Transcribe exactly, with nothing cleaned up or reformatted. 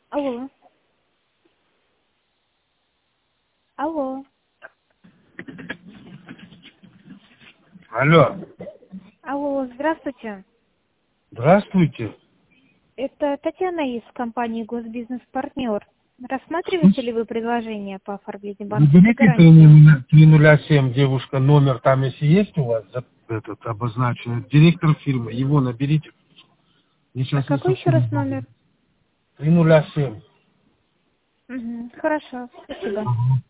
Алло. Алло. Алло. Алло, здравствуйте. Здравствуйте. Это Татьяна из компании «Госбизнес-партнер». Рассматриваете ли Слушай, вы предложение по оформлению банковской наберите гарантии? три ноль семь, девушка, номер там, если есть у вас, за- этот обозначен. Директор фирмы, его наберите. Мне А сейчас не какой еще раз совсем номер? удобно. три ноль семь. Угу, хорошо, спасибо.